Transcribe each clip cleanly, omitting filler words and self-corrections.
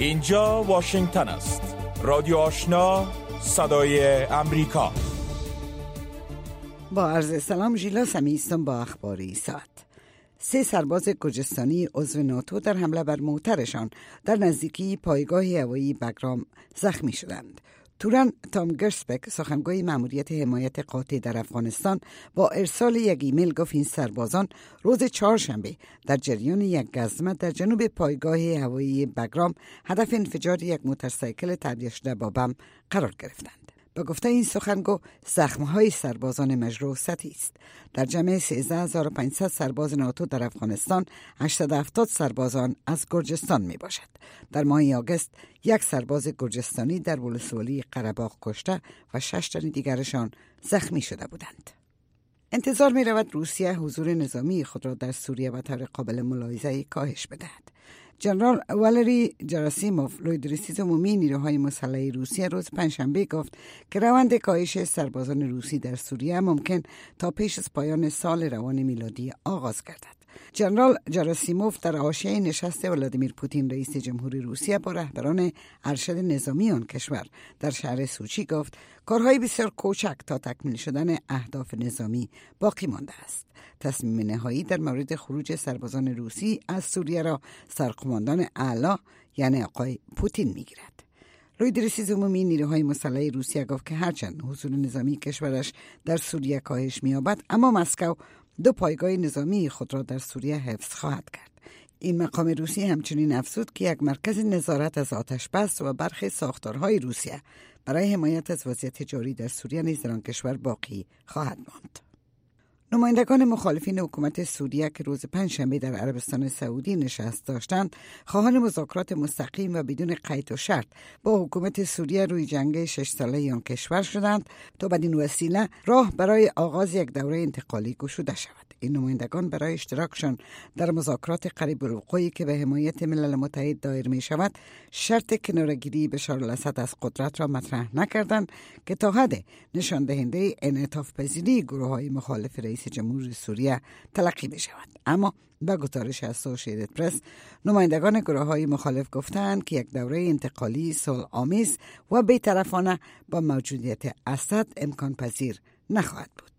اینجا واشنگتن است. رادیو آشنا، صدای امریکا. با عرض سلام، ژیلا سمی هستم با اخباری ساعت. 3 سرباز گرجستانی عضو ناتو در حمله بر موترشان در نزدیکی پایگاه هوایی بگرام زخمی شدند. توران تام گرسبک، سخنگوی مأموریت حمایت قاطع در افغانستان، با ارسال یک ایمیل گفت این سربازان روز چهارشنبه در جریان یک گزمه در جنوب پایگاه هوایی بگرام هدف انفجار یک موتورسیکل تعبیه شده با بم قرار گرفتند. به گفته این سخنگو، زخم‌های سربازان مجروح سطحی است. در جمع 13500 سرباز ناتو در افغانستان، 870 سربازان از گرجستان می باشد. در ماه آگوست یک سرباز گرجستانی در ولسوالی قره‌باغ کشته و 6 تن دیگرشان زخمی شده بودند. انتظار می رود روسیه حضور نظامی خود را در سوریه به طور قابل ملاحظه کاهش بدهد. جنرال والری جراسیموف، لوی رئیس عمومی نیروهای مسلح روسیه، روز پنجشنبه گفت که روند کاهش سربازان روسی در سوریه ممکن تا پیش از پایان سال روان میلادی آغاز گردد. جنرال جراسیموف در حاشیه نشست ولادیمیر پوتین رئیس جمهوری روسیه با رهبران ارشد نظامی آن کشور در شهر سوچی گفت کارهای بسیار کوچک تا تکمیل شدن اهداف نظامی باقی مانده است. تصمیم نهایی در مورد خروج سربازان روسی از سوریه را سرقماندان اعلی یعنی آقای پوتین میگیرد. لوی رئیس عمومی نیروهای مسلح روسیه گفت که هرچند حضور نظامی کشورش در سوریه کاهش می‌یابد، اما مسکو 2 پایگاه نظامی خود را در سوریه حفظ خواهد کرد. این مقام روسی همچنین افزود که یک مرکز نظارت از آتش بس و برخی ساختارهای روسیه برای حمایت از وضعیت جاری در سوریه نیز در آن کشور باقی خواهد ماند. نمایندگان مخالفین حکومت سوریه که روز پنجشنبه در عربستان سعودی نشست داشتند، خواهان مذاکرات مستقیم و بدون قید و شرط با حکومت سوریه روی جنگ 6 ساله آن کشور شدند تا بدین وسیله راه برای آغاز یک دوره انتقالی گشوده شود. این نمایندگان برای اشتراکشان در مذاکرات قریب الوقوعی که به حمایت ملل متحد دایر می شود، شرط کناره‌گیری بشار الاسد از قدرت را مطرح نکردند که تا حد نشان دهنده انعطاف پذیری گروه‌های مخالف رئیس جمهوری سوریه تلقی می شود. اما با گزارش اسوسییتد پرس، نمایندگان گروه‌های مخالف گفتند که یک دوره انتقالی صلح‌آمیز و بی‌طرفانه با موجودیت اسد امکان پذیر نخواهد بود.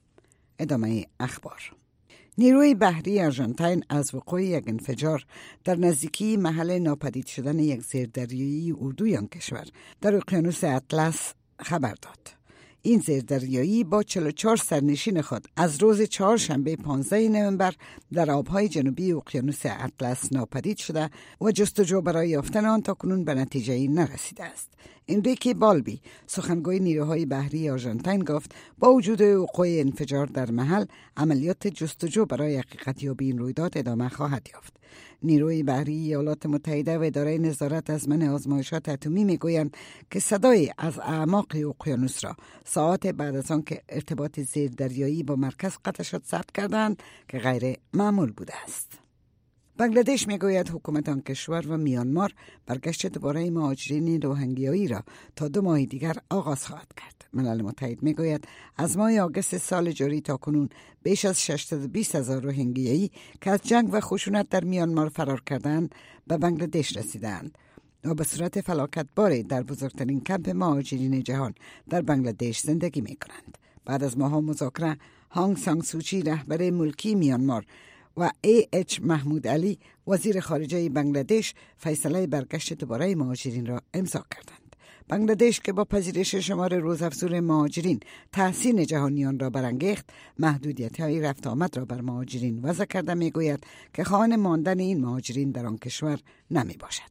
ادامه اخبار. نیروی بحری آرژانتین از وقوع یک انفجار در نزدیکی محل ناپدید شدن یک زیردریایی اردوی آن کشور در اقیانوس اطلس خبر داد. این زیردریایی با 44 سرنشین خود از روز چهارشنبه 15 نوامبر در آبهای جنوبی اقیانوس اطلس ناپدید شده و جستجو برای یافتن آن تاکنون به نتیجه‌ای نرسیده است. انریکه بالبی، سخنگوی نیروهای بحری آرژانتین، گفت با وجود وقوع انفجار در محل، عملیات جستجو برای حقیقتیابی این رویداد ادامه خواهد یافت. نیروی بحری ایالات متحده و اداره نظارت از منع آزمایشات اتمی میگویند که صدای از اعماق اقیانوس را ساعات بعد از آن که ارتباط زیردریایی با مرکز قطع شد ثبت کردند که غیر معمول بوده است. بنگلادش میگوید حکومت آن کشور و میانمار برگشت دوباره مهاجرین روهینگیایی را تا 2 ماه دیگر آغاز خواهد کرد. ملل متحد میگوید از ماه آگوست سال جاری تا کنون بیش از 620,000 روهینگیایی که از جنگ و خشونت در میانمار فرار کردند به بنگلادش رسیدند و به صورت فلاکتباری در بزرگترین کمپ مهاجرین جهان در بنگلادش زندگی میکنند. بعد از ماه‌ها مذاکره، هانگ سانگ سوچی، رهبر ملکی میانمار، و اچ محمود علی، وزیر خارجه بنگلادش، فیصله برگشت دوباره مهاجرین را امضا کردند. بنگلادش که با پذیرش شمار روزافزون مهاجرین تحسین جهانیان را برانگیخت، محدودیت‌های رفت آمد را بر مهاجرین وضع کرده، میگوید که خواهان ماندن این مهاجرین در آن کشور نمی باشد.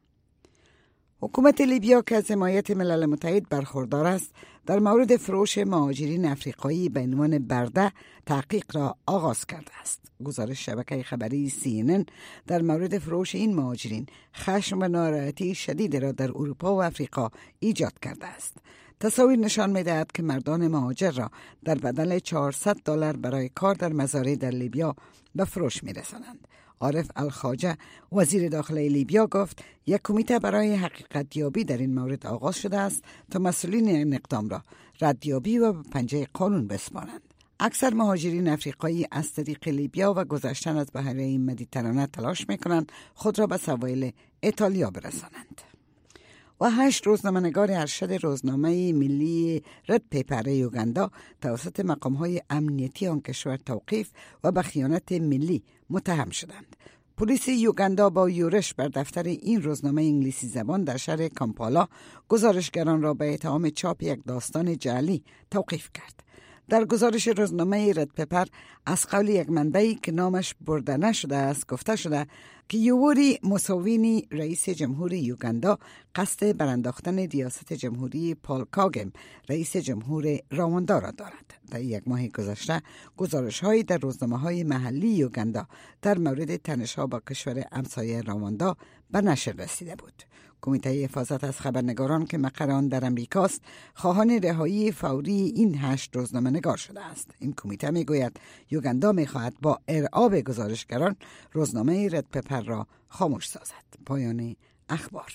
حکومت لیبیا که از حمایت ملل متحد برخوردار است، در مورد فروش مهاجرین افریقایی به عنوان برده تحقیق را آغاز کرده است. گزارش شبکه خبری CNN در مورد فروش این مهاجرین خشم و ناراحتی شدید را در اروپا و افریقا ایجاد کرده است. تصاویر نشان می‌دهد که مردان مهاجر را در بدل $400 برای کار در مزارع در لیبیا به فروش می‌رسانند. عارف الخواجه، وزیر داخلی لیبیا، گفت یک کمیته برای حقیقت یابی در این مورد آغاز شده است تا مسئولین این اقدام را ردیابی و به پنجه قانون بسپارند. اکثر مهاجرین افریقایی از طریق لیبیا و گذشتن از بحیره مدیترانه تلاش میکنند خود را به سواحل ایتالیا برسانند. و 8 روزنامه‌نگار ارشد روزنامه ملی رد پیپر یوگاندا توسط مقام‌های امنیتی آن کشور توقیف و به خیانت ملی متهم شدند. پلیس یوگاندا با یورش بر دفتر این روزنامه انگلیسی زبان در شهر کامپالا گزارشگران را به اتهام چاپ یک داستان جعلی توقیف کرد. در گزارش روزنامه رد پیپر از قول یک منبعی که نامش برده نشده است گفته شده که یوری موسووینی رئیس جمهور یوگاندا قصد برانداختن ریاست جمهوری پال کاگم رئیس جمهور رواندا را دارد. در یک ماه گذشته گزارش‌هایی در روزنامه‌های محلی یوگاندا در مورد تنش‌ها با کشور همسایه رواندا به نشر رسیده بود. کمیته حفاظت از خبرنگاران که مقر آن در امریکاست خواهان رهایی فوری این 8 روزنامه‌نگار شده است. این کمیته میگوید یوگاندا میخواهد با ارعاب گزارشگران روزنامه رد پیپر را خاموش سازد. پایان اخبار.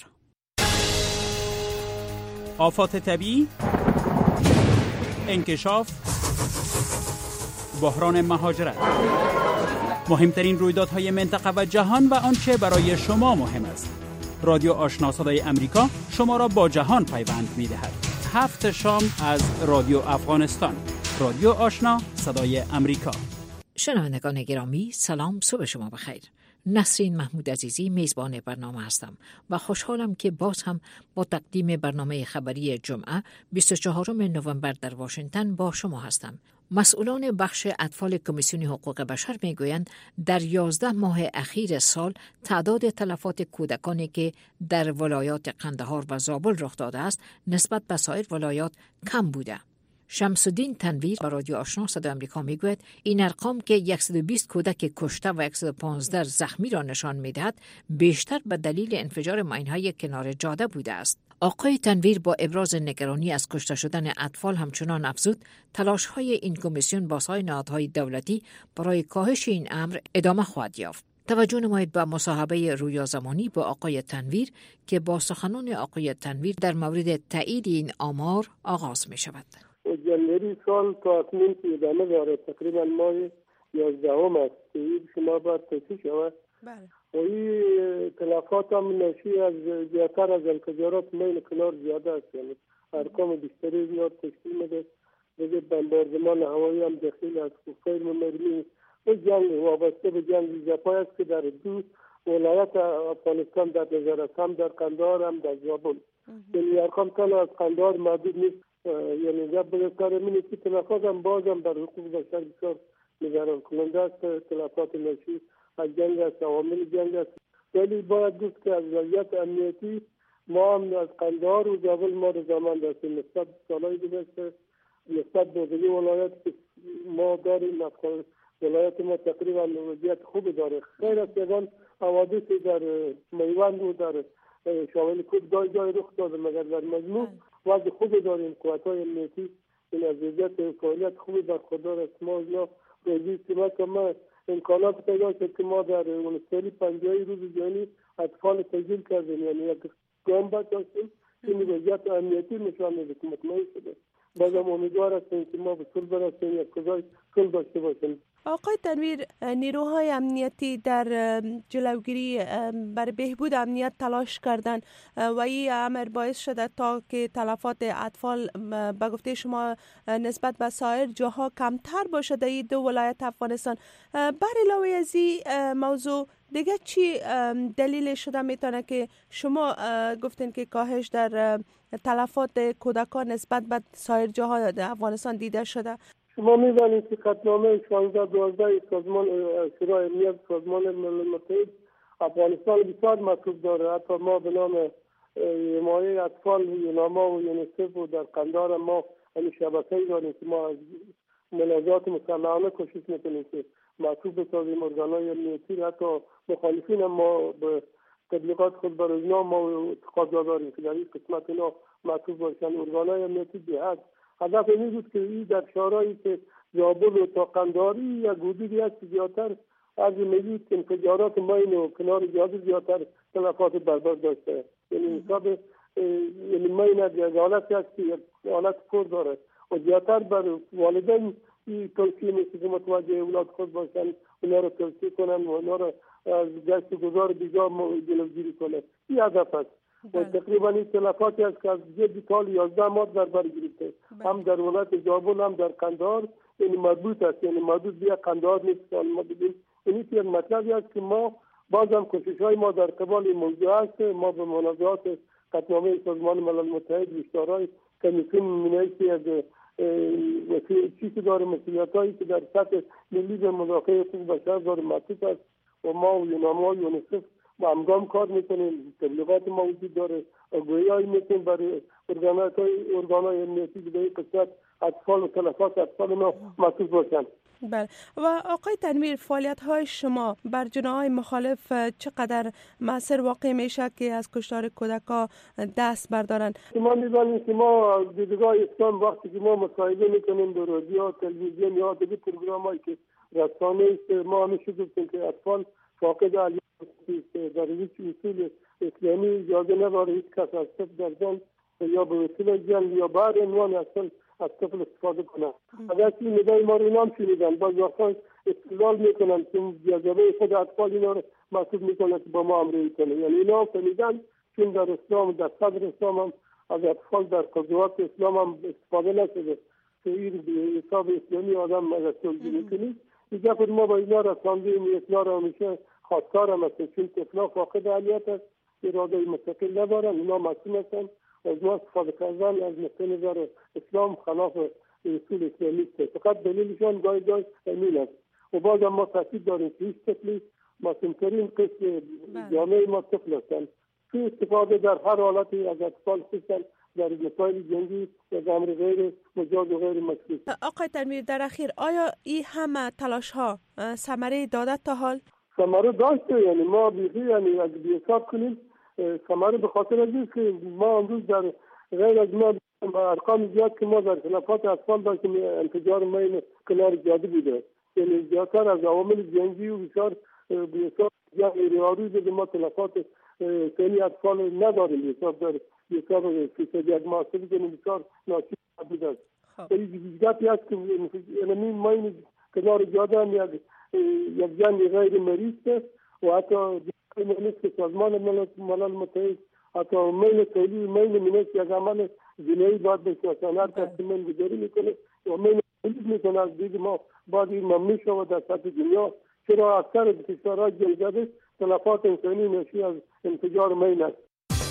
آفات طبیعی، انکشاف، بحران مهاجرت، مهمترین رویدادهای منطقه و جهان و آنچه برای شما مهم است. رادیو آشنا صدای امریکا شما را با جهان پیوند می‌دهد. 7 شام از رادیو افغانستان. رادیو آشنا صدای امریکا. شنوندگان گرامی، سلام، صبح شما بخیر. نسرین محمود عزیزی میزبان برنامه هستم و خوشحالم که باز هم با تقدیم برنامه خبری جمعه 24 نوامبر در واشنگتن با شما هستم. مسئولان بخش اطفال کمیسیون حقوق بشر میگویند در 11 ماه اخیر سال تعداد تلفات کودکانی که در ولایات قندهار و زابل رخ داده است نسبت به سایر ولایات کم بوده. شمس الدین تنویر با رادیو آشنا صدای آمریکا میگوید این ارقام که 120 کودک کشته و 115 زخمی را نشان میدهد بیشتر به دلیل انفجار ماین‌های کنار جاده بوده است. آقای تنویر با ابراز نگرانی از کشته شدن اطفال همچنان افزود تلاش‌های این کمیسیون با سایر نهادهای دولتی برای کاهش این امر ادامه خواهد یافت. توجه نمایید به مصاحبه رویا زمانی با آقای تنویر که با سخنان آقای تنویر در مورد تایید این آمار آغاز می شود. جنوری سال تا اکنون که ادامه داره، تقریبا ماه 11 است که این شما باید توصیح شود. بله. و این تلفات هم ناشی از زیادتر از انفجارات میل کنار زیاده است، یعنی ارقام بیشتری زیاد تشکیل میده. دیگه بمباردمان هوایی هم داخل از کوفیر مرمی و جنگ وابسته به جنگ زپای است که در دو ولایت افغانستان در نظر است، هم در قندهار هم در زابل. یعنی ارقام تنها از قندهار محدود نیست، یعنی جب بزرگتر منی که تلفات هم باز هم بر حقوق بشر بسیار نگران کننده است. تلفات ناشی از جنگ است، عوامل جنگ است. ولی باید گفت که از وضعیت امنیتی ما هم از قندهار و زابل ما رضامند هستیم نسبت سالهای گذشته، نسبت به دیگه ولایت که ما داریم. ولایت ما تقریبا وضعیت خوبی داره، خیر از یگان حوادثی در میوند و در شاول کود جای رخ داده، مگر در مجموع وضع خوبی داریم. قوت‌های امنیتی این از وضعیت فعالیت خوبی برخوردار است. ما اینا روزی که ما امکانات پیدا شد که ما در سری 50 روز جهانی اطفال تسجیل کردیم، یعنی یک گام برداشتیم. این وضعیت امنیتی نشان میده که مطمئن شده. بازم امیدوار هستیم که ما به صلح برسیم، یک کجای صلح داشته باشیم. آقای تنویر، نیروهای امنیتی در جلوگیری برای بهبود امنیت تلاش کردن و این امر باعث شده تا که تلفات اطفال به گفته شما نسبت به سایر جاها کمتر باشه در این 2 ولایت افغانستان. بر علاوه از این موضوع دیگه چی دلیل شده میتونه که شما گفتین که کاهش در تلفات کودکان نسبت به سایر جاها در افغانستان دیده شده؟ شما می‌دانید که قطعنامه 16-12 سازمان شورای امنیت سازمان ملل متحد افغانستان بسیار مطلوب داره. حتی ما به نام حمایه اطفال یوناما و یونیسف و در قندهار ما این شبکه‌ای داریم که ما از منازعات مسلحانه کوشش میکنیم که مطلوب بسازیم. ارگان‌های امنیتی حتی مخالفین ما به تبلیغات خود بر اینا ما اعتقاد داریم که در این قسمت اینا مطلوب باشن. ارگان‌های امنیتی جهت هدف این بود که این در شهرهایی که زابل و تا قندهاری یک حدودی است زیادتر از می‌بینید که انفجارات ماین و کنار جاده زیادتر تلفات برباد داشته. یعنی حساب یعنی ماین یک حالتی است که یک حالت پر داره و زیادتر بر والدین این توصیه میشه که متوجه اولاد خود باشن، اونا رو توصیه کنن و اونا رو از گشت گذار بیجا جلوگیری کنه. این هدف است. و تقریبا این تلفاتی است که از جدی سال 11 ماه در بر گرفته، هم در ولایت زابل هم در قندهار. یعنی مربوط است، یعنی مربوط به قندهار نیست که ما بگیم. این یک مطلبی است که ما بازم کوشش‌های ما در قبال موضوع است. ما به منازعات قطعنامه سازمان ملل متحد اشتراک کمیسیون مینیتی از چیزی داره مسئولیت‌هایی که در سطح ملی به مدافع حقوق بشر داره معطوف است و ما و یوناما و یونیسف با همگام کار میکنیم. تبلیغات ما وجود داره، آگاهی‌هایی میکنیم برای ارگان‌های امنیتی که به این قسمت اطفال و تلفات اطفال ما معطوف باشند. بله. و آقای تنویر، فعالیت‌های شما بر جناح‌های مخالف چقدر مؤثر واقع میشه که از کشتار کودک‌ها دست بردارن؟ شما می‌دانید که ما دیدگاه اسلام وقتی که ما مصاحبه می‌کنیم در رادیو، تلویزیون یا دیگر پروگرام‌هایی که رسانه است، ما همیشه گفتیم که اطفال فاقد علیه است. در هیچ اصول اسلامی اجازه نداره هیچ کس از طفل در جان یا به وسیله جنگ یا بر عنوان اصلا از طفل استفاده کنند. اگر این ندای ما رو اینا هم شنیدن، باز وقتا استدلال میکنن که جذبه خود اطفال اینا رو محسوب میکنن که با ما امری کنه. یعنی اینا هم شنیدن چون در اسلام، در صدر اسلام هم از اطفال در قضاوت اسلام هم استفاده نشده که این به حساب اسلامی آدم رسول میکنی. اینجا خود ما با اینا رساندیم، اینا رو همیشه خواستار هم هستیم چون طفلا فاقد علیت است، اراده مستقل ندارن، اینا معصوم هستن. از ما استفاده کردن از نظر اسلام خلاف اصول اسلامی است. فقط دلیلشان گاهی امین است. و باز ما تاکید داریم که هیچ طفلی معصوم‌ترین قسم جامعه ما طفل هستند. تو استفاده در هر حالتی از اطفال خصوصا در مسائل جنگی از امر غیر مجاز و غیر مشروع. آقای تنویر، در اخیر آیا این همه تلاش ها ثمره داده تا حال؟ ثمره داشته. یعنی ما یعنی اگه حساب کنیم ثمره به خاطر از این که ما امروز در غیر از ما ارقام زیاد که ما در خلافات اطفال داشتیم انفجار مین کنار جاده بوده. یعنی زیادتر از عوامل جنگی و بسیار به حساب ریاضی به ما تلفات سنی اطفال نداریم. حساب فیصد یک محاسبه کنیم بسیار ناچیز بوده است. این دیگتی است که یعنی مین کنار جاده هم یک جنگ غیر مریض است و حتی نیست که سازمان ملل متحد حتی میل تولی میل مینست یک عمل جنایی باید بشناسن. هر کسی من گذاری میکنه و میل تولی میکنه از دید ما باید این ممنوع شود در سطح دنیا. چرا اکثر کشورهای جنگزده تلفات انسانی ناشی از انفجار میل است.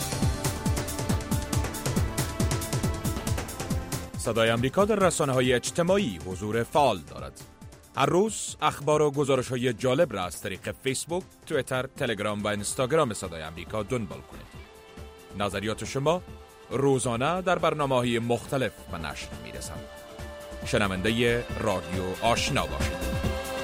صدای آمریکا در رسانه‌های اجتماعی حضور فعال دارد. هر روز اخبار و گزارش‌های جالب را از طریق فیسبوک، توییتر، تلگرام و اینستاگرام صدای آمریکا دنبال کنید. نظریات شما روزانه در برنامه‌های مختلف و نشر می‌رسند. شنونده رادیو آشنا باشید.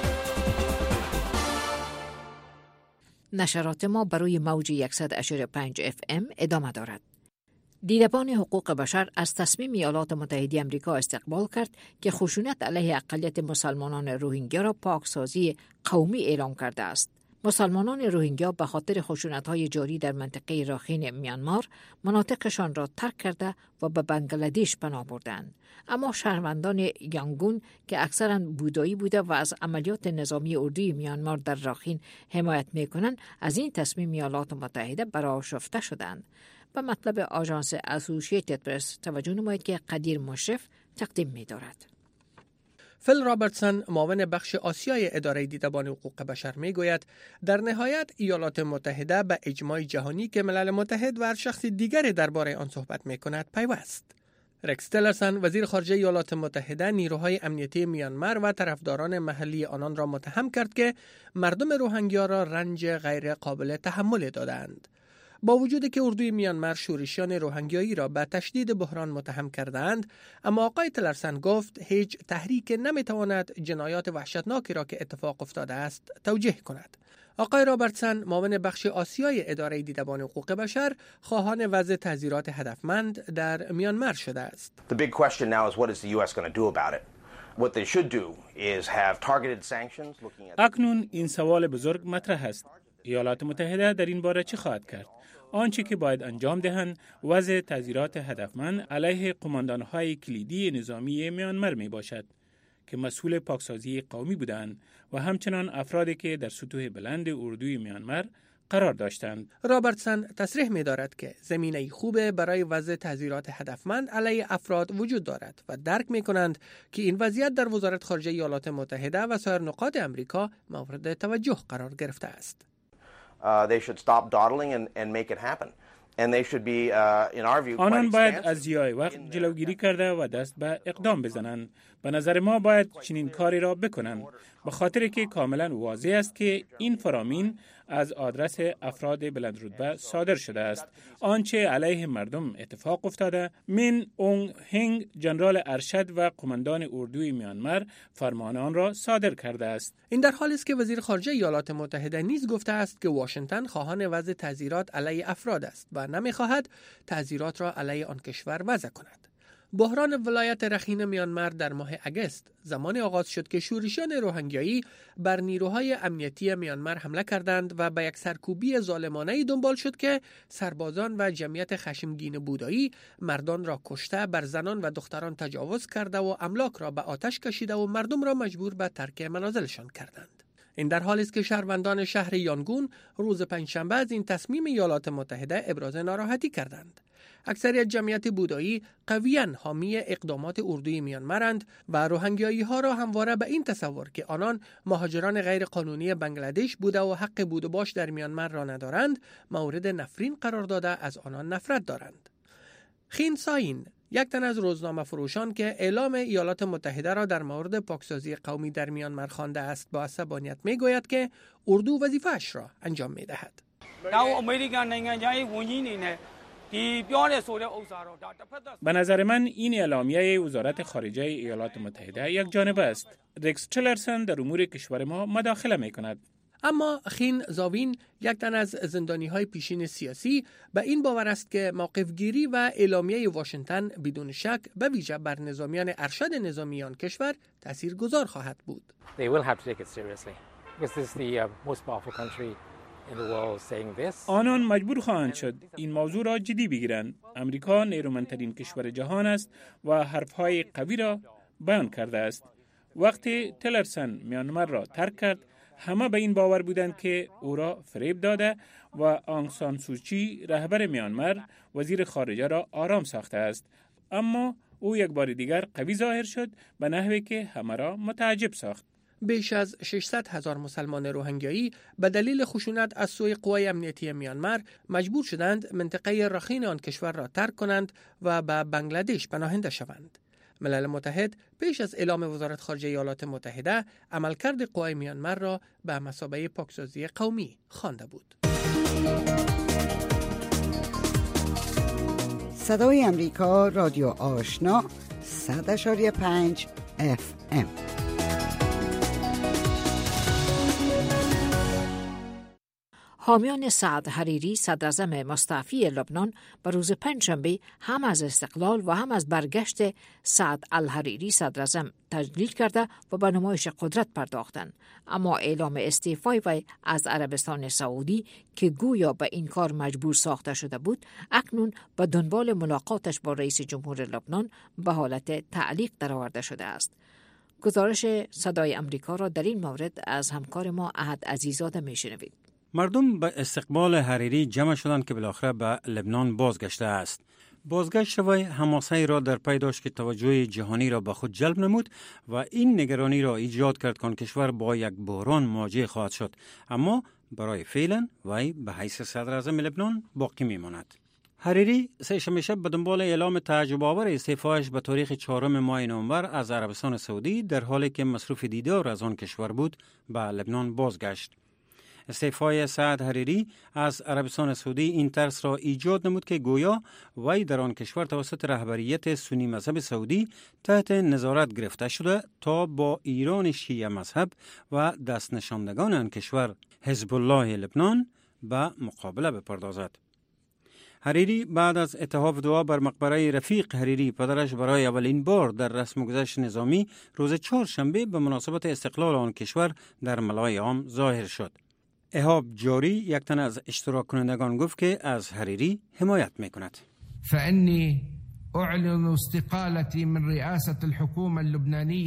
نشرات ما برای موج 100.5 FM ادامه دارد. دیدبان حقوق بشر از تصمیم ایالات متحده آمریکا استقبال کرد که خشونت علیه اقلیت مسلمانان روهینگیا را پاکسازی قومی اعلام کرده است. مسلمانان روهینگیا به خاطر خشونت‌های جاری در منطقه راخین میانمار مناطقشان را ترک کرده و به بنگلادش پناه بردند. اما شهروندان یانگون که اکثراً بودایی بوده و از عملیات نظامی اردوی میانمار در راخین حمایت می‌کنند، از این تصمیم ایالات متحده برآشفته شدند. به مطلب آژانس اسوسییتد پرس توجه نمایید که قدیر مشرف تقدیم می‌دارد. فیل رابرتسون، معاون بخش آسیای اداره دیدبان حقوق بشر میگوید در نهایت ایالات متحده به اجماع جهانی که ملل متحد و هر شخص دیگری درباره آن صحبت میکند پیوست. رکس تیلرسون، وزیر خارجه ایالات متحده، نیروهای امنیتی میانمار و طرفداران محلی آنان را متهم کرد که مردم روهینگیا را رنج غیر قابل تحمل دادند. با وجودی که اردوی میانمار شورشیان روهینگیایی را به تشدید بحران متهم کردند، اما آقای تیلرسون گفت هیچ تحریک نمیتواند جنایات وحشتناکی را که اتفاق افتاده است توجیه کند. آقای رابرتسون، معاون بخش آسیای اداره دیدبان حقوق بشر، خواهان وضع تعزیرات هدفمند در میانمار شده است. The big question now is what is the US going to do about it? What they should do is have targeted sanctions looking at اکنون این سوال بزرگ مطرح است. ایالات متحده در این باره چه خواهد کرد؟ آنچه که باید انجام دهند وضع تعزیرات هدفمند علیه قماندان‌های کلیدی نظامی میانمار می باشد که مسئول پاکسازی قومی بودند و همچنان افرادی که در سطوح بلند اردوی میانمار قرار داشتند. رابرتسن تصریح می‌دارد که زمینه خوب برای وضع تعزیرات هدفمند علیه افراد وجود دارد و درک می‌کنند که این وضعیت در وزارت خارجه ایالات متحده و سایر نقاط امریکا مورد توجه قرار گرفته است. They should stop dawdling and make it happen. And they should be, in our view, آنان باید از ضیاع وقت جلوگیری کرده و دست به اقدام بزنند. به نظر ما باید چنین کاری را بکنند، به خاطر که کاملا واضح است که این فرامین از آدرس افراد بلند رتبه صادر شده است. آنچه علیه مردم اتفاق افتاده، من اونگ هنگ ژنرال ارشد و قماندان اردوی میانمار فرمان آن را صادر کرده است. این در حالی است که وزیر خارجه ایالات متحده نیز گفته است که واشنگتن خواهان وضع تعزیرات علیه افراد است و نمی‌خواهد تعزیرات را علیه آن کشور وضع کند. بحران ولایت رخین میانمار در ماه اگست زمانی آغاز شد که شورشیان روهینگیایی بر نیروهای امنیتی میانمار حمله کردند و به یک سرکوبی ظالمانه‌ای دنبال شد که سربازان و جمعیت خشمگین بودایی مردان را کشته، بر زنان و دختران تجاوز کرده و املاک را به آتش کشیده و مردم را مجبور به ترک منازلشان کردند. این در حالی است که شهروندان شهر یانگون روز پنجشنبه از این تصمیم ایالات متحده ابراز ناراحتی کردند. اکثریت جمعیت بودایی قویاً حامی اقدامات اردوی میانمارند و روهینگیایی‌ها را همواره به این تصور که آنان مهاجران غیر قانونی بنگلادش بوده و حق بود و باش در میانمار را ندارند، مورد نفرین قرار داده از آنان نفرت دارند. خین ساین، یک تن از روزنامه فروشان که اعلام ایالات متحده را در مورد پاکسازی قومی در میانمار خوانده است، با عصبانیت میگوید که اردو وظیفه‌اش را انجام میدهد. به نظر من این اعلامیه وزارت خارجه ایالات متحده یک جانبه است. رکس تیلرسن در امور کشور ما مداخله می کند. اما خین زاوین، یک تن از زندانی‌های پیشین سیاسی، به این باور است که موقفگیری و اعلامیه واشنگتن بدون شک به ویژه بر نظامیان ارشد نظامی آن کشور تاثیرگذار خواهد بود. They will have to take it seriously because this is the most powerful country in the world saying this. آنان مجبور خواهند شد این موضوع را جدی بگیرند. امریکا نیرومندترین کشور جهان است و حرفهای قوی را بیان کرده است. وقتی تیلرسن میانمار را ترک کرد، همه به این باور بودند که او را فریب داده و آنگ سان سوچی رهبر میانمار وزیر خارجه را آرام ساخته است. اما او یک بار دیگر قوی ظاهر شد به نحوی که همه را متعجب ساخت. بیش از 600,000 مسلمان روهینگیایی به دلیل خشونت از سوی قوای امنیتی میانمار مجبور شدند منطقه رخین آن کشور را ترک کنند و به بنگلادش پناهنده شوند. ملل متحد پیش از اعلام وزارت خارجه ایالات متحده عملکرد قوای میانمار را به مثابه پاکسازی قومی خوانده بود. صدای امریکا، رادیو آشنا، 100.5 FM. حامیان سعد حریری، صدراعظم مستعفی لبنان، به روز پنجشنبه هم از استقلال و هم از برگشت سعد الحریری صدراعظم تجلیل کرده و به نمایش قدرت پرداختند. اما اعلام استعفای وی از عربستان سعودی که گویا به این کار مجبور ساخته شده بود، اکنون به دنبال ملاقاتش با رئیس جمهور لبنان به حالت تعلیق درآورده شده است. گزارش صدای امریکا را در این مورد از همکار ما احد عزیزاده میشنوید. مردم به استقبال حریری جمع شدند که بالاخره به لبنان بازگشته است. بازگشت وی حماسه را در پی داشت که توجه جهانی را به خود جلب نمود و این نگرانی را ایجاد کرد که کشور با یک بحران مواجه خواهد شد. اما برای فعلا وی به حیث صدر اعظم لبنان باقی میماند. حریری سه‌شنبه شب به دنبال اعلام تعجب آور استعفایش به تاریخ 4 ماه نوامبر از عربستان سعودی در حالی که مصروف دیدار از آن کشور بود به لبنان بازگشت. استعفای سعد حریری از عربستان سعودی این ترس را ایجاد نمود که گویا وی در آن کشور توسط رهبریت سنی مذهب سعودی تحت نظارت گرفته شده تا با ایران شیعه مذهب و دست نشاندگان آن کشور حزب الله لبنان به مقابله بپردازد. حریری بعد از اتحاف دعا بر مقبره رفیق حریری پدرش برای اولین بار در رسم گذشت نظامی روز چهارشنبه به مناسبت استقلال آن کشور در ملای عام ظاهر شد. اهاب جاری، یک تن از اشتراک کنندگان، گفت که از حریری حمایت میکند. فإني أعلن استقالتي من رئاسة الحكومة اللبنانية.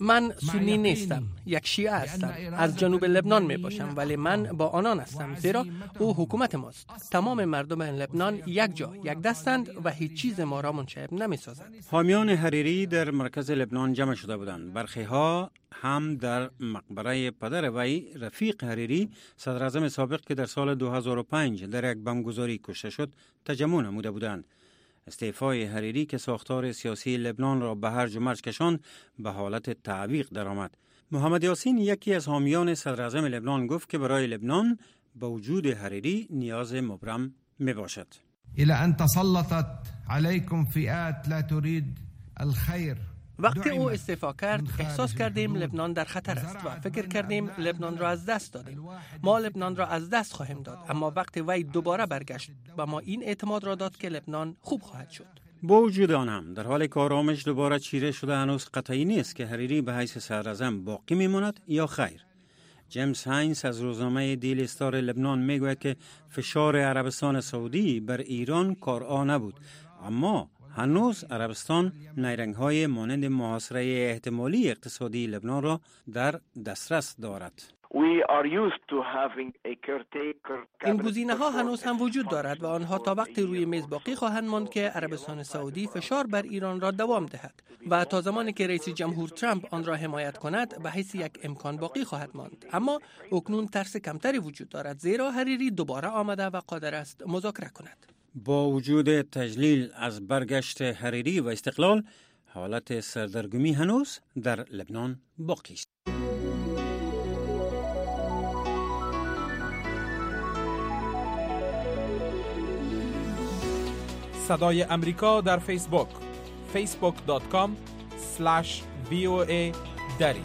من سنی نیستم، یک شیعه هستم. از جنوب لبنان می باشم، ولی من با آنان هستم، زیرا او حکومت ماست. تمام مردم لبنان یک جا، یک دستند و هیچ چیز ما را منشعب نمی سازد. حامیان حریری در مرکز لبنان جمع شده بودند. برخی ها هم در مقبره پدر وی رفیق حریری، صدر اعظم سابق که در سال 2005 در یک بمبگذاری کشته شد، تجمع نموده بودند. استعفای حریری که ساختار سیاسی لبنان را به هرج و مرج کشاند، به حالت تعویق درآمد. محمد یاسین، یکی از حامیان صدر اعظم لبنان، گفت که برای لبنان با وجود حریری نیاز مبرم می باشد. الى ان تسلطت عليكم فئات لا تريد الخير. وقتی او استعفا کرد، احساس کردیم لبنان در خطر است و فکر کردیم لبنان را از دست دادیم. ما لبنان را از دست خواهیم داد، اما وقتی وی دوباره برگشت و ما این اعتماد را داد که لبنان خوب خواهد شد. با وجود آن هم در حال که آرامش دوباره چیره شده، هنوز قطعی نیست که حریری به حیث صدر اعظم باقی میماند یا خیر. جیمز هاینز از روزنامه دیلی استار لبنان میگوید که فشار عربستان سعودی بر ایران کارآ نبود، اما هنوز عربستان نیرنگ‌های مانند محاصره احتمالی اقتصادی لبنان را در دسترس دارد. این گزینه‌ها هنوز هم وجود دارد و آنها تا وقتی روی میز باقی خواهند ماند که عربستان سعودی فشار بر ایران را دوام دهد و تا زمانی که رئیس جمهور ترامپ آن را حمایت کند به حیث یک امکان باقی خواهد ماند. اما اکنون ترس کمتری وجود دارد، زیرا حریری دوباره آمده و قادر است مذاکره کند. با وجود تجلیل از برگشت حریری و استقلال، حالت سردرگمی هنوز در لبنان باقی است. صدای امریکا در فیسبوک facebook.com/VOA دری.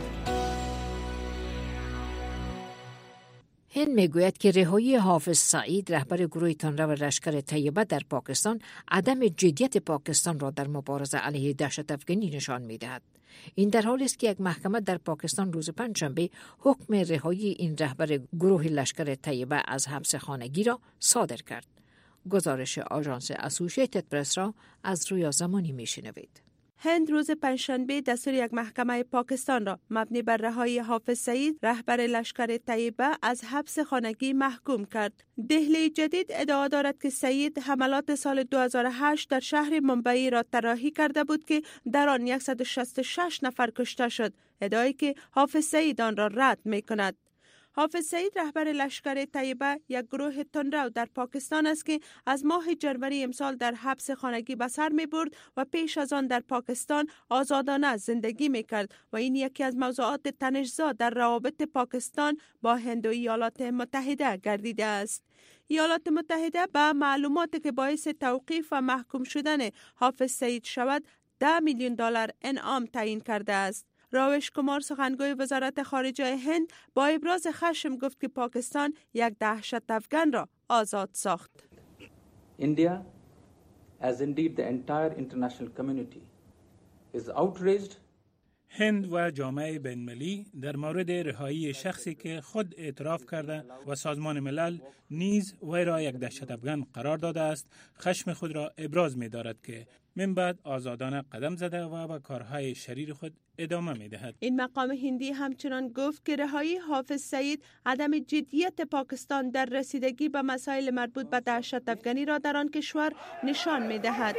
هند میگوید که رهایی حافظ سعید، رهبر گروه تندرو لشکر طیبه در پاکستان، عدم جدیت پاکستان را در مبارزه علیه دهشت‌افکنی نشان می‌دهد. این در حالی است که یک محکمه در پاکستان روز پنجشنبه حکم رهایی این رهبر گروه لشکر طیبه از حبس خانگی را صادر کرد. گزارش آژانس اسوسییتد پرس را از رویا زمانی میشنوید. هند روز پنجشنبه دستور یک محکمه پاکستان را مبنی بر رهایی حافظ سعید، رهبر لشکر طیبه، از حبس خانگی محکوم کرد. دهلی جدید ادعا دارد که سعید حملات سال 2008 در شهر ممبئی را طراحی کرده بود که در آن 166 نفر کشته شد، ادعایی که حافظ سعید آن را رد می کند. حافظ سعید، رهبر لشکر طیبه، یک گروه تندرو در پاکستان است که از ماه جنوری امسال در حبس خانگی به سر می برد و پیش از آن در پاکستان آزادانه زندگی می کرد و این یکی از موضوعات تنش‌زا در روابط پاکستان با هند و ایالات متحده گردیده است. ایالات متحده به معلوماتی که باعث توقیف و محکوم شدن حافظ سعید شود $10 میلیون انعام تعیین کرده است. راوش کمار، سخنگوی وزارت خارجه هند، با ابراز خشم گفت که پاکستان یک دهشت افغان را آزاد ساخت. India, as indeed the entire international community, is outraged. هند و جامعه بین‌المللی در مورد رهایی شخصی که خود اعتراف کرده و سازمان ملل نیز وی را یک دهشت افغان قرار داده است، خشم خود را ابراز می دارد که من بعد آزادانه قدم زده و به کارهای شریر خود ادامه می دهد. این مقام هندی همچنان گفت که رهایی حافظ سعید عدم جدیت پاکستان در رسیدگی به مسائل مربوط به دهشت افغانی را در آن کشور نشان می دهد.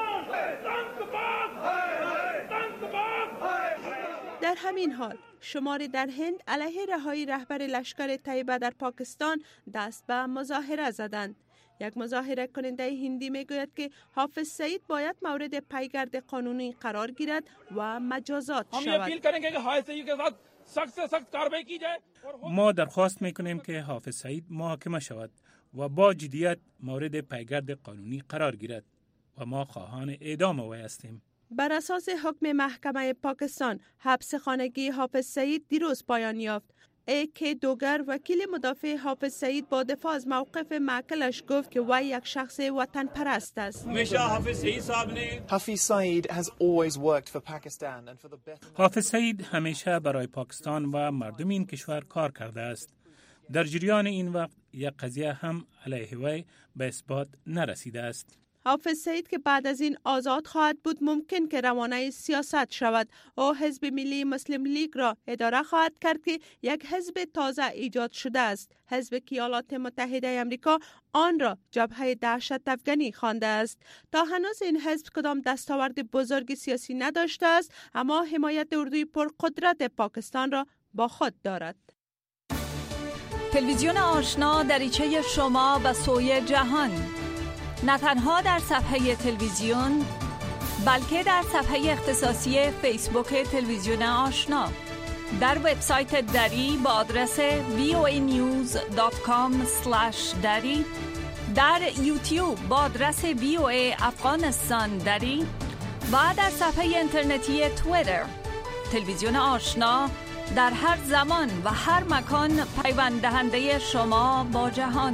در همین حال شماری در هند علیه رهایی رهبر لشکر طیبه در پاکستان دست به مظاهره زدند. یک مظاهره کننده هندی میگوید که حافظ سعید باید مورد پیگرد قانونی قرار گیرد و مجازات شود. ما درخواست میکنیم که حافظ سعید محاکمه شود و با جدیت مورد پیگرد قانونی قرار گیرد و ما خواهان اعدام وی هستیم. بر اساس حکم محکمه پاکستان، حبس خانگی حافظ سعید دیروز پایان یافت. ایک دوگر، وکیل مدافع حافظ سعید، با دفاع از موقف معقلش گفت که وی یک شخص وطن پرست است. حافظ سعید همیشه برای پاکستان و مردم این کشور کار کرده است. در جریان این وقت یک قضیه هم علیه وی به اثبات نرسیده است. حافظ سعید که بعد از این آزاد خواهد بود ممکن که روانه سیاست شود. او حزب ملی مسلم لیگ را اداره خواهد کرد که یک حزب تازه ایجاد شده است. حزب که ایالات متحده آمریکا آن را جبهه دهشت افغانی خوانده است. تا هنوز این حزب کدام دستاورد بزرگ سیاسی نداشته است، اما حمایت اردوی پرقدرت پاکستان را با خود دارد. تلویزیون آشنا دریچه شما به سوی جهان، نه تنها در صفحه تلویزیون بلکه در صفحه اختصاصی فیسبوک تلویزیون آشنا، در وبسایت دری با آدرس voanews.com/dari، در یوتیوب با آدرس VOA افغانستان دری و در صفحه اینترنتی توییتر. تلویزیون آشنا در هر زمان و هر مکان پیوند دهنده شما با جهان.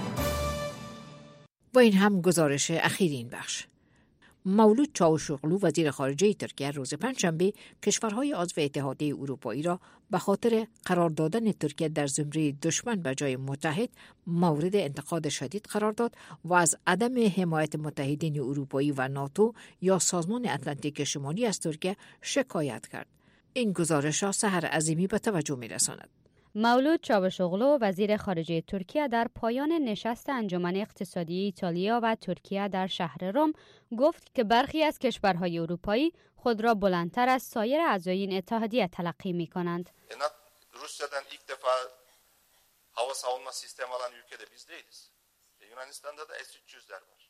و این هم گزارش اخیر این بخش. مولود چاوشوغلو وزیر خارجه ترکیه روز پنجشنبه کشورهای عضو اتحادیه اروپایی را به خاطر قرار دادن ترکیه در زمره دشمن به جای متحد مورد انتقاد شدید قرار داد و از عدم حمایت متحدین اروپایی و ناتو یا سازمان اتلانتیک شمالی از ترکیه شکایت کرد. این گزارش را سحر عظیمی به توجه می‌رساند. مولود چاوشوغلو وزیر خارجه ترکیه در پایان نشست انجمن اقتصادی ایتالیا و ترکیه در شهر روم گفت که برخی از کشورهای اروپایی خود را بلندتر از سایر اعضای این اتحادیه تلقی می‌کنند. روسیa'dan ilk defa hava savunma sistemi alan ülkede biz değiliz. Yunanistan'da da S-300'ler var.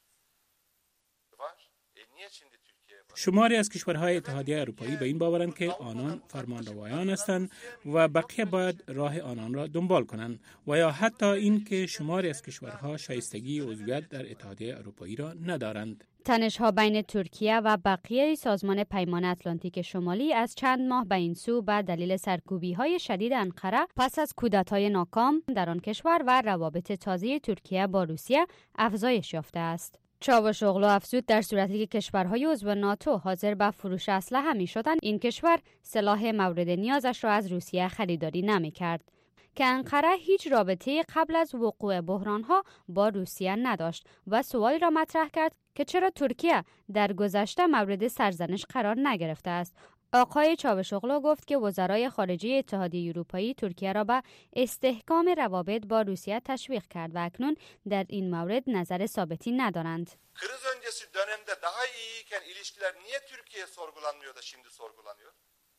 Niye şimdi شماری از کشورهای اتحادیه اروپایی به این باورند که آنان فرمانروایان هستند و بقیه باید راه آنان را دنبال کنند و یا حتی این که شماری از کشورها شایستگی عضویت در اتحادیه اروپایی را ندارند. تنش‌ها بین ترکیه و بقیه سازمان پیمان اتلانتیک شمالی از چند ماه به این سو به دلیل سرکوبی‌های شدید انقره پس از کودتای ناکام در آن کشور و روابط تازه ترکیه با روسیه افزایش یافته است. چاوشوغلو افزود در صورتی که کشورهای عضو ناتو حاضر به فروش اسلحه می‌شدند، این کشور سلاح مورد نیازش را از روسیه خریداری نمی‌کرد که انقره هیچ رابطه قبل از وقوع بحران‌ها با روسیه نداشت و سوالی را مطرح کرد که چرا ترکیه در گذشته مورد سرزنش قرار نگرفته است. آقای چاوشوغلو گفت که وزرای خارجه اتحادیه اروپایی ترکیه را به استحکام روابط با روسیه تشویق کرد و اکنون در این مورد نظر ثابتی ندارند. Kriz öncesi dönemde daha iyiyken ilişkiler niye Türkiye sorgulanmıyor da şimdi sorgulanıyor?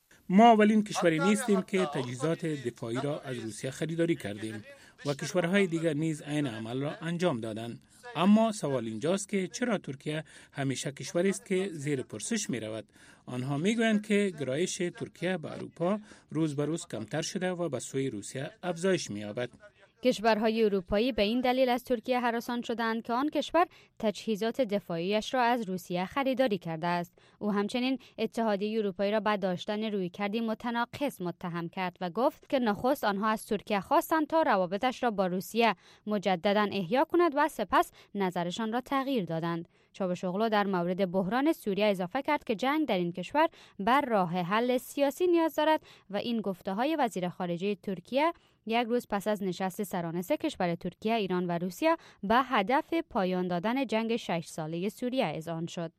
ما اولین کشوری نیستیم که تجهیزات دفاعی را از روسیه خریداری کردیم و کشورهای دیگر نیز عین عمل را انجام دادند. اما سوال اینجاست که چرا ترکیه همیشه کشوری است که زیر پرسش می رود؟ آنها می گویند که گرایش ترکیه به اروپا روز به روز کمتر شده و به سوی روسیه افزایش می یابد. کشورهای اروپایی به این دلیل از ترکیه هراسان شدند که آن کشور تجهیزات دفاعیش را از روسیه خریداری کرده است. او همچنین اتحادیه اروپایی را به داشتن رویکردی متناقض متهم کرد و گفت که نخست آنها از ترکیه خواستند تا روابطش را با روسیه مجددا احیا کند و سپس نظرشان را تغییر دادند. چاوشوغلو در مورد بحران سوریه اضافه کرد که جنگ در این کشور بر راه حل سیاسی نیاز دارد و این گفته‌های وزیر خارجه ترکیه یک روز pes از نشست سران سه کشور ترکیه، ایران و روسیه به هدف پایان دادن جنگ 6 ساله سوریه اذعان شد.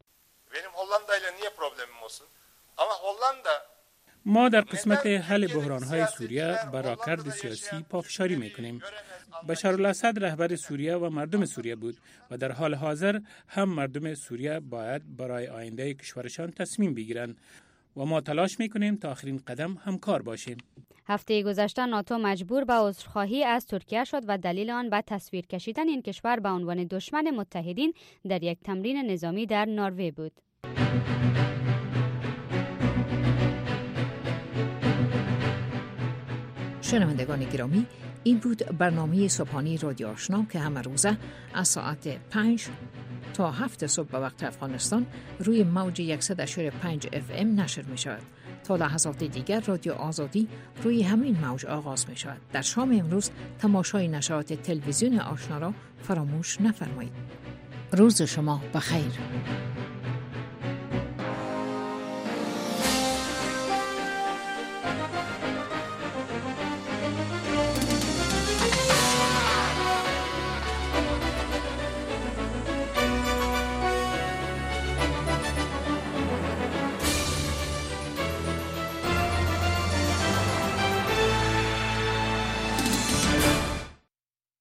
ما در قسمت حل بحران‌های سوریه بر راهکرد سیاسی پافشاری می‌کنیم. بشار الاسد رهبر سوریه و مردم سوریه بود و در حال حاضر هم مردم سوریه باید برای آینده کشورشان تصمیم بگیرند و ما تلاش می‌کنیم تا آخرین قدم همکار باشیم. هفته گذشته ناتو مجبور به عذرخواهی از ترکیه شد و دلیل آن به تصویر کشیدن این کشور به عنوان دشمن متحدین در یک تمرین نظامی در نروژ بود. شنوندگان گرامی، این بود برنامه صبحانه رادیو آشنا که همه روزه از ساعت 5 تا 7 صبح به وقت افغانستان روی موج 100.5 FM نشر می شود. تا لحظات دیگر رادیو آزادی روی همین موج آغاز می شود. در شام امروز تماشای نشرات تلویزیون آشنا را فراموش نفرمایید. روز شما بخیر.